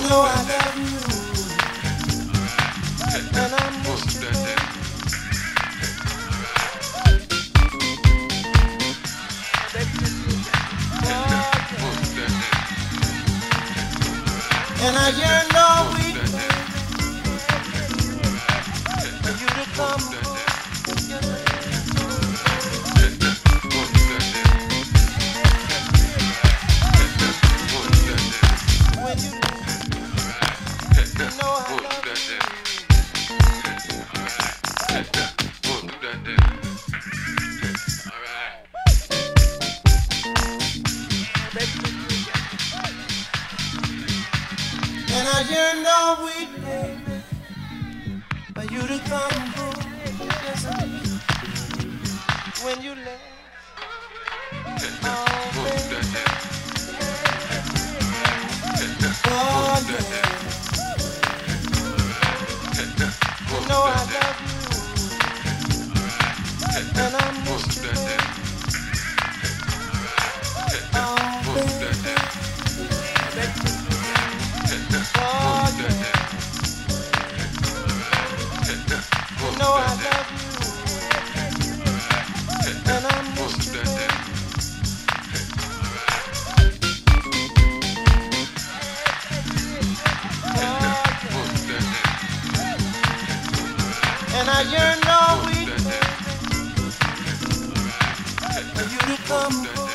know I love you, and I miss you, baby. And I yearn all week for you to come home. When you know I love you. And I yearn all week, baby, for you to come home. Yes, I do. When you left, oh, baby. Oh, yeah. You know I love you, and I miss you, baby. Oh, baby. Oh, yeah. You know I love you, and I miss you, baby. And I yearn all week for you to come home.